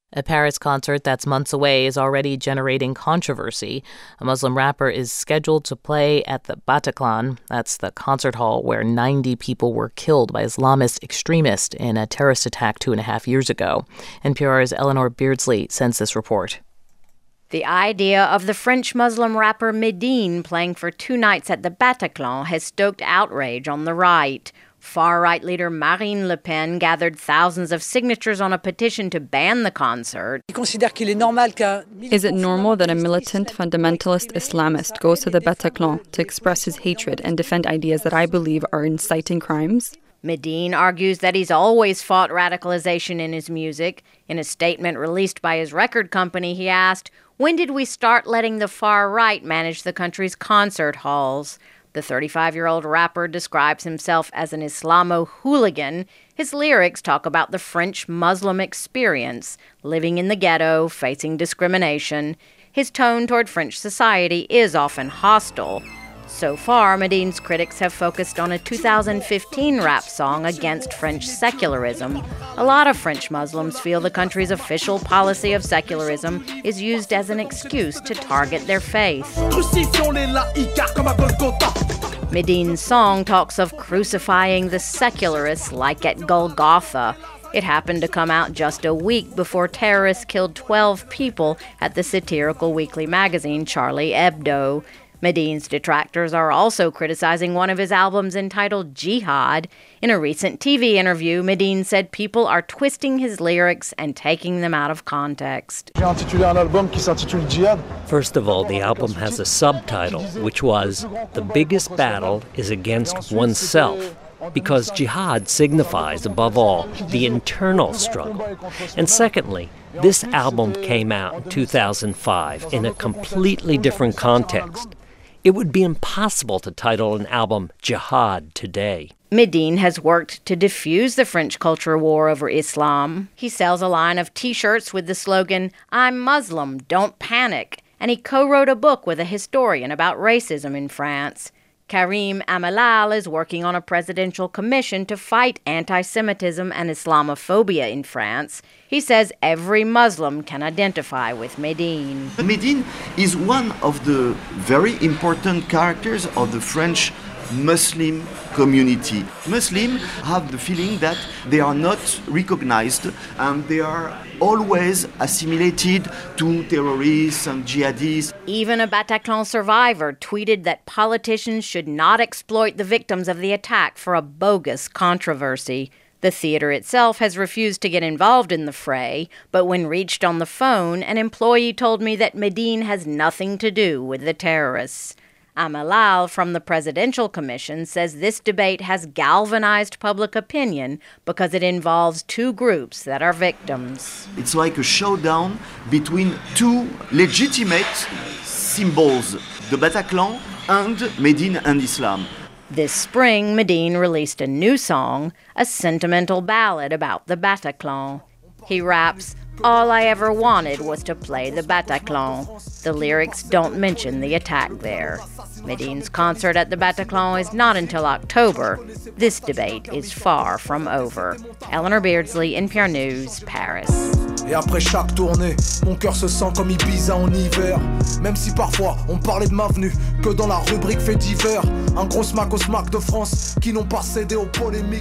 A Paris concert that's months away is already generating controversy. A Muslim rapper is scheduled to play at the Bataclan. That's the concert hall where 90 people were killed by Islamist extremists in a terrorist attack 2.5 years ago. NPR's Eleanor Beardsley sends this report. The idea of the French Muslim rapper Medine playing for 2 nights at the Bataclan has stoked outrage on the right. Far-right leader Marine Le Pen gathered thousands of signatures on a petition to ban the concert. Is it normal that a militant fundamentalist Islamist goes to the Bataclan to express his hatred and defend ideas that I believe are inciting crimes? Medine argues that he's always fought radicalization in his music. In a statement released by his record company, he asked, "When did we start letting the far right manage the country's concert halls?" The 35-year-old rapper describes himself as an Islamo-hooligan. His lyrics talk about the French Muslim experience, living in the ghetto, facing discrimination. His tone toward French society is often hostile. So far, Medine's critics have focused on a 2015 rap song against French secularism. A lot of French Muslims feel the country's official policy of secularism is used as an excuse to target their faith. Medine's song talks of crucifying the secularists like at Golgotha. It happened to come out just a week before terrorists killed 12 people at the satirical weekly magazine Charlie Hebdo. Medine's detractors are also criticizing one of his albums entitled Jihad. In a recent TV interview, Medine said people are twisting his lyrics and taking them out of context. First of all, the album has a subtitle, which was, "The biggest battle is against oneself," because jihad signifies, above all, the internal struggle. And secondly, this album came out in 2005 in a completely different context. It would be impossible to title an album Jihad today. Medine has worked to diffuse the French culture war over Islam. He sells a line of T-shirts with the slogan, "I'm Muslim, don't panic," and he co-wrote a book with a historian about racism in France. Karim Amelal is working on a presidential commission to fight anti-Semitism and Islamophobia in France. He says every Muslim can identify with Medine. Medine is one of the very important characters of the French Muslim community. Muslims have the feeling that they are not recognized and they are always assimilated to terrorists and jihadists. Even a Bataclan survivor tweeted that politicians should not exploit the victims of the attack for a bogus controversy. The theater itself has refused to get involved in the fray, but when reached on the phone, an employee told me that Medine has nothing to do with the terrorists. Amelal from the Presidential Commission says this debate has galvanized public opinion because it involves 2 groups that are victims. It's like a showdown between 2 legitimate symbols, the Bataclan and Medine and Islam. This spring, Medine released a new song, a sentimental ballad about the Bataclan. He raps, "All I ever wanted was to play the Bataclan." The lyrics don't mention the attack there. Medine's concert at the Bataclan is not until October. This debate is far from over. Eleanor Beardsley, NPR News, Paris. Et après chaque tournée, mon cœur se sent comme Ibiza en hiver. Même si parfois on parlait de ma venue que dans la rubrique fait divers. Un gros smack au smack de France qui n'ont pas cédé aux polémiques.